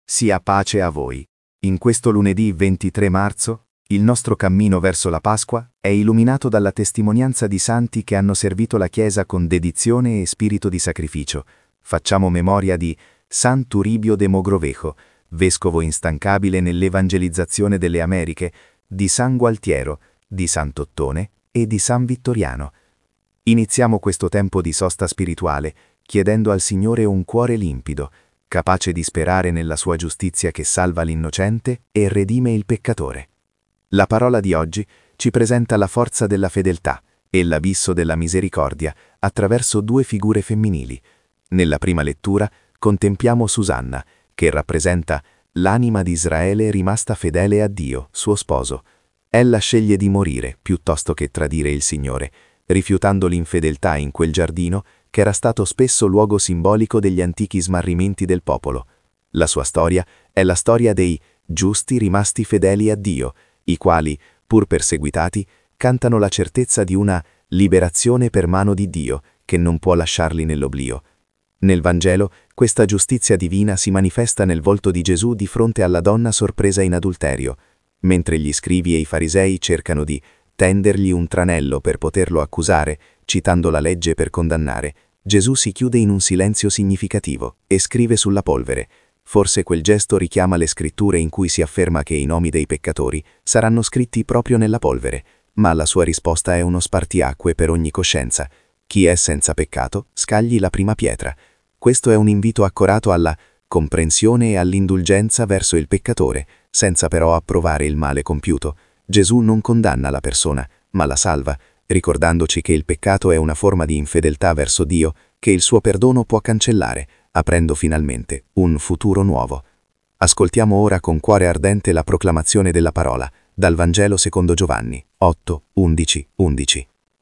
Sia pace a voi. In questo lunedì 23 marzo, il nostro cammino verso la Pasqua è illuminato dalla testimonianza di santi che hanno servito la Chiesa con dedizione e spirito di sacrificio. Facciamo memoria di San Turibio de Mogrovejo, vescovo instancabile nell'evangelizzazione delle Americhe, di San Gualtiero, di Sant'Ottone e di San Vittoriano. Iniziamo questo tempo di sosta spirituale chiedendo al Signore un cuore limpido, capace di sperare nella sua giustizia che salva l'innocente e redime il peccatore. La parola di oggi ci presenta la forza della fedeltà e l'abisso della misericordia attraverso due figure femminili. Nella prima lettura contempliamo Susanna, che rappresenta l'anima di Israele rimasta fedele a Dio, suo sposo. Ella sceglie di morire piuttosto che tradire il Signore, rifiutando l'infedeltà in quel giardino che era stato spesso luogo simbolico degli antichi smarrimenti del popolo. La sua storia è la storia dei giusti rimasti fedeli a Dio, i quali, pur perseguitati, cantano la certezza di una liberazione per mano di Dio che non può lasciarli nell'oblio. Nel Vangelo, questa giustizia divina si manifesta nel volto di Gesù di fronte alla donna sorpresa in adulterio, mentre gli scribi e i farisei cercano di tendergli un tranello per poterlo accusare, citando la legge per condannare. Gesù si chiude in un silenzio significativo e scrive sulla polvere. Forse quel gesto richiama le scritture in cui si afferma che i nomi dei peccatori saranno scritti proprio nella polvere, ma la sua risposta è uno spartiacque per ogni coscienza. Chi è senza peccato, scagli la prima pietra. Questo è un invito accorato alla comprensione e all'indulgenza verso il peccatore, senza però approvare il male compiuto. Gesù non condanna la persona, ma la salva, ricordandoci che il peccato è una forma di infedeltà verso Dio che il suo perdono può cancellare, aprendo finalmente un futuro nuovo. Ascoltiamo ora con cuore ardente la proclamazione della parola, dal Vangelo secondo Giovanni, 8, 11, 11.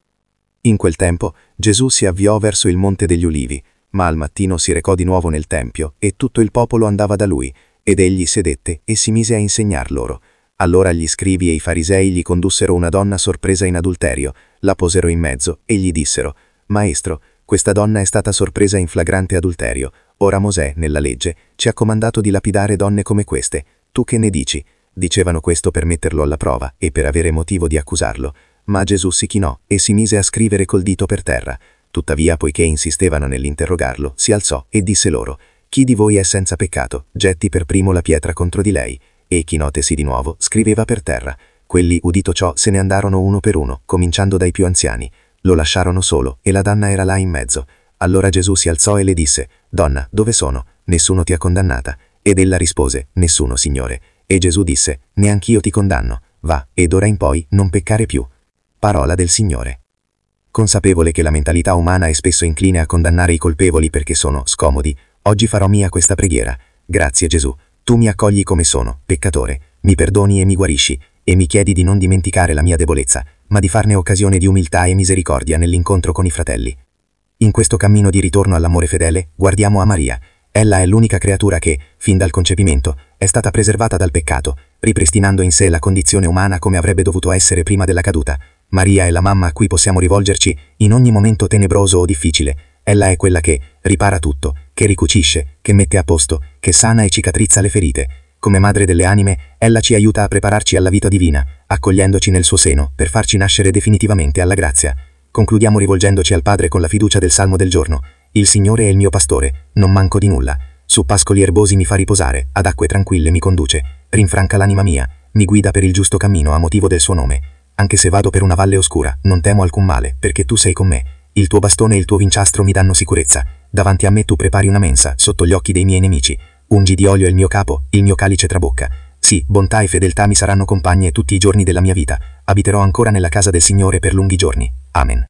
In quel tempo Gesù si avviò verso il Monte degli Ulivi, ma al mattino si recò di nuovo nel Tempio e tutto il popolo andava da lui, ed egli sedette e si mise a insegnar loro. Allora gli scribi e i farisei gli condussero una donna sorpresa in adulterio, la posero in mezzo e gli dissero: «Maestro, questa donna è stata sorpresa in flagrante adulterio. Ora Mosè, nella legge, ci ha comandato di lapidare donne come queste. Tu che ne dici?» Dicevano questo per metterlo alla prova e per avere motivo di accusarlo. Ma Gesù si chinò e si mise a scrivere col dito per terra. Tuttavia, poiché insistevano nell'interrogarlo, si alzò e disse loro: «Chi di voi è senza peccato, getti per primo la pietra contro di lei». E chinotesi di nuovo, scriveva per terra. Quelli, udito ciò, se ne andarono uno per uno, cominciando dai più anziani. Lo lasciarono solo, e la donna era là in mezzo. Allora Gesù si alzò e le disse: «Donna, dove sono? Nessuno ti ha condannata?» Ed ella rispose: «Nessuno, Signore». E Gesù disse: «Neanch'io ti condanno. Va, ed ora in poi non peccare più». Parola del Signore. Consapevole che la mentalità umana è spesso incline a condannare i colpevoli perché sono scomodi, oggi farò mia questa preghiera. Grazie Gesù. Tu mi accogli come sono, peccatore, mi perdoni e mi guarisci, e mi chiedi di non dimenticare la mia debolezza, ma di farne occasione di umiltà e misericordia nell'incontro con i fratelli. In questo cammino di ritorno all'amore fedele, guardiamo a Maria. Ella è l'unica creatura che, fin dal concepimento, è stata preservata dal peccato, ripristinando in sé la condizione umana come avrebbe dovuto essere prima della caduta. Maria è la mamma a cui possiamo rivolgerci in ogni momento tenebroso o difficile. Ella è quella che ripara tutto, che ricucisce, che mette a posto, che sana e cicatrizza le ferite. Come madre delle anime, ella ci aiuta a prepararci alla vita divina, accogliendoci nel suo seno per farci nascere definitivamente alla grazia. Concludiamo rivolgendoci al Padre con la fiducia del Salmo del giorno. Il Signore è il mio pastore, non manco di nulla. Su pascoli erbosi mi fa riposare, ad acque tranquille mi conduce. Rinfranca l'anima mia, mi guida per il giusto cammino a motivo del suo nome. Anche se vado per una valle oscura, non temo alcun male, perché tu sei con me. Il tuo bastone e il tuo vinciastro mi danno sicurezza. Davanti a me tu prepari una mensa, sotto gli occhi dei miei nemici. Ungi di olio il mio capo, il mio calice trabocca. Sì, bontà e fedeltà mi saranno compagne tutti i giorni della mia vita. Abiterò ancora nella casa del Signore per lunghi giorni. Amen.